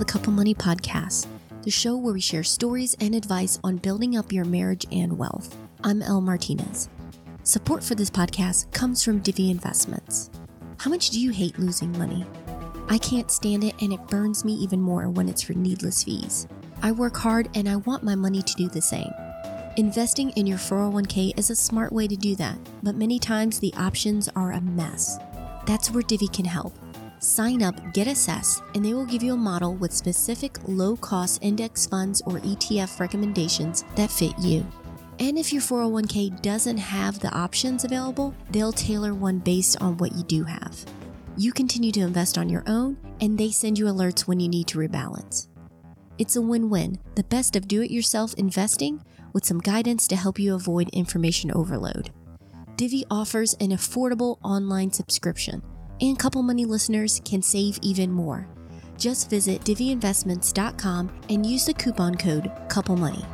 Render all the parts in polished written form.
the Couple Money Podcast, the show where we share stories and advice on building up your marriage and wealth. I'm Elle Martinez. Support for this podcast comes from Divvy Investments. How much do you hate losing money? I can't stand it, and it burns me even more when it's for needless fees. I work hard and I want my money to do the same. Investing in your 401k is a smart way to do that, but many times the options are a mess. That's where Divvy can help. Sign up, get assessed, and they will give you a model with specific low-cost index funds or ETF recommendations that fit you. And if your 401k doesn't have the options available, they'll tailor one based on what you do have. You continue to invest on your own, and they send you alerts when you need to rebalance. It's a win-win, the best of do-it-yourself investing with some guidance to help you avoid information overload. Divvy offers an affordable online subscription, and Couple Money listeners can save even more. Just visit DivvyInvestments.com and use the coupon code CoupleMoney.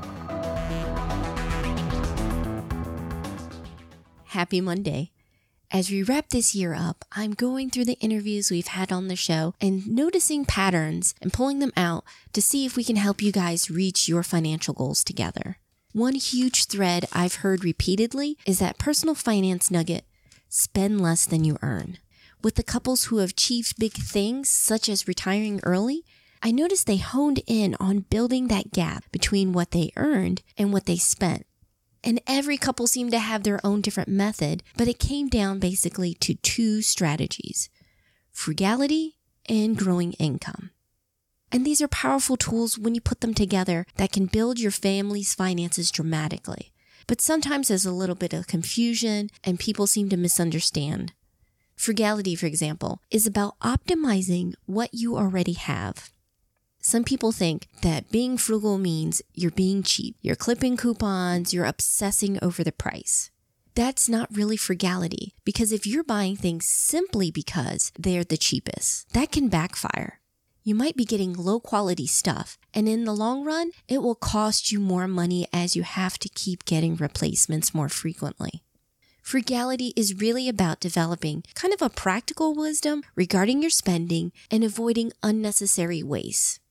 Happy Monday. As we wrap this year up, I'm going through the interviews we've had on the show and noticing patterns and pulling them out to see if we can help you guys reach your financial goals together. One huge thread I've heard repeatedly is that personal finance nugget: spend less than you earn. With the couples who have achieved big things, such as retiring early, I noticed they honed in on building that gap between what they earned and what they spent. And every couple seemed to have their own different method, but it came down basically to two strategies: frugality and growing income. And these are powerful tools when you put them together that can build your family's finances dramatically. But sometimes there's a little bit of confusion and people seem to misunderstand. Frugality, for example, is about optimizing what you already have. Some people think that being frugal means you're being cheap, you're clipping coupons, you're obsessing over the price. That's not really frugality, because if you're buying things simply because they're the cheapest, that can backfire. You might be getting low-quality stuff, and in the long run, it will cost you more money as you have to keep getting replacements more frequently. Frugality is really about developing kind of a practical wisdom regarding your spending and avoiding unnecessary waste.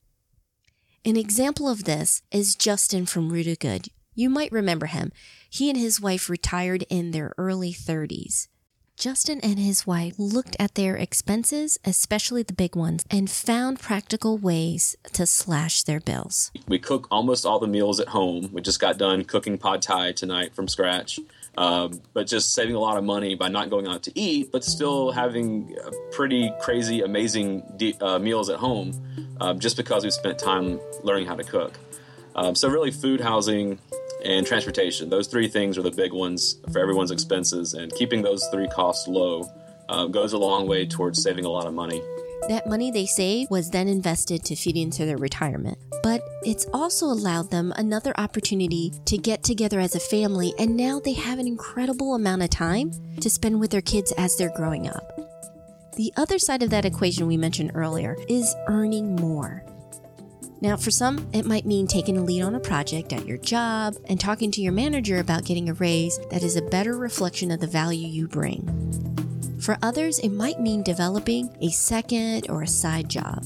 An example of this is Justin from Rooted Good. You might remember him. He and his wife retired in their early 30s. Justin and his wife looked at their expenses, especially the big ones, and found practical ways to slash their bills. We cook almost all the meals at home. We just got done cooking pad thai tonight from scratch. But just saving a lot of money by not going out to eat, but still having pretty crazy, amazing meals at home, just because we spent time learning how to cook. So really food, housing, and transportation. Those three things are the big ones for everyone's expenses, and keeping those three costs low goes a long way towards saving a lot of money. That money they saved was then invested to feed into their retirement. But it's also allowed them another opportunity to get together as a family, and now they have an incredible amount of time to spend with their kids as they're growing up. The other side of that equation we mentioned earlier is earning more. Now, for some, it might mean taking a lead on a project at your job and talking to your manager about getting a raise that is a better reflection of the value you bring. For others, it might mean developing a second or a side job.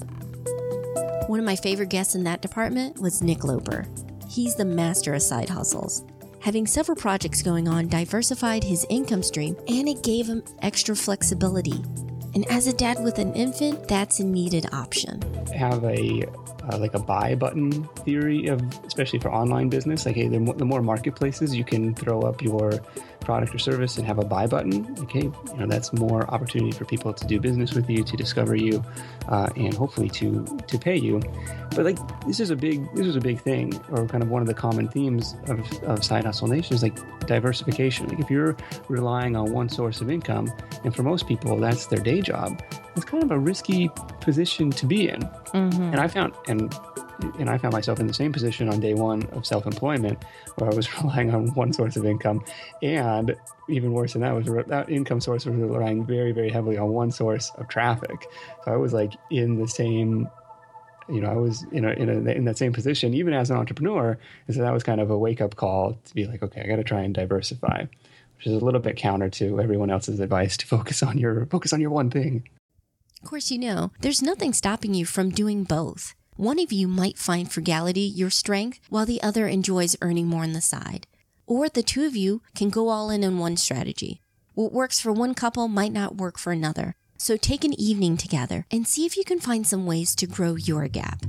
One of my favorite guests in that department was Nick Loper. He's the master of side hustles. Having several projects going on diversified his income stream, and it gave him extra flexibility. And as a dad with an infant, that's a needed option. Have a buy button theory of, especially for online business. Like, hey, the more marketplaces you can throw up your product or service and have a buy button, okay, that's more opportunity for people to do business with you, to discover you, and hopefully to pay you. But this was a big thing, or kind of one of the common themes of Side Hustle Nation is diversification. If you're relying on one source of income, and for most people that's their day job, it's kind of a risky position to be in. Mm-hmm. And I found myself in the same position on day one of self-employment, where I was relying on one source of income, and even worse than that was that income source was relying very, very heavily on one source of traffic. So I was in the same, I was in that same position even as an entrepreneur, and so that was kind of a wake-up call to be okay, I got to try and diversify, which is a little bit counter to everyone else's advice to focus on your one thing. Of course, there's nothing stopping you from doing both. One of you might find frugality your strength, while the other enjoys earning more on the side. Or the two of you can go all in on one strategy. What works for one couple might not work for another. So take an evening together and see if you can find some ways to grow your gap.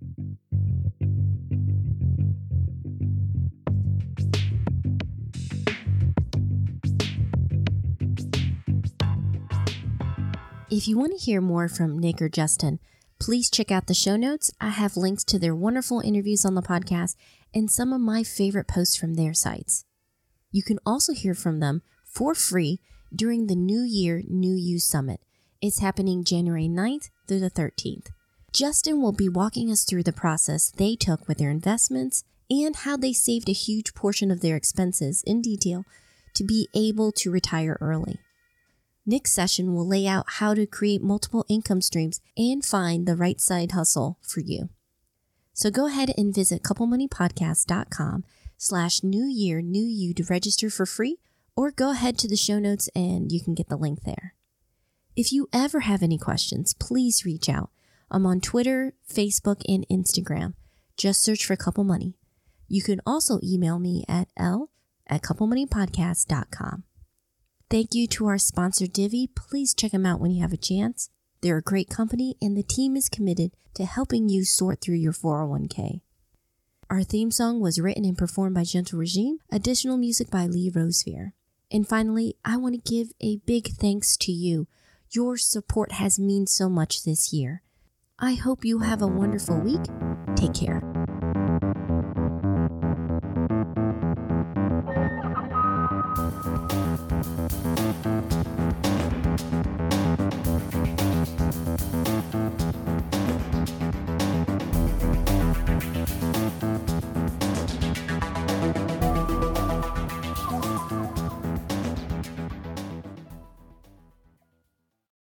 If you want to hear more from Nick or Justin, please check out the show notes. I have links to their wonderful interviews on the podcast and some of my favorite posts from their sites. You can also hear from them for free during the New Year, New You Summit. It's happening January 9th through the 13th. Justin will be walking us through the process they took with their investments and how they saved a huge portion of their expenses in detail to be able to retire early. Nick's session will lay out how to create multiple income streams and find the right side hustle for you. So go ahead and visit couplemoneypodcast.com/New Year, New You to register for free, or go ahead to the show notes and you can get the link there. If you ever have any questions, please reach out. I'm on Twitter, Facebook, and Instagram. Just search for Couple Money. You can also email me at l@couplemoneypodcast.com. Thank you to our sponsor, Divvy. Please check them out when you have a chance. They're a great company, and the team is committed to helping you sort through your 401k. Our theme song was written and performed by Gentle Regime. Additional music by Lee Rosevere. And finally, I want to give a big thanks to you. Your support has meant so much this year. I hope you have a wonderful week. Take care.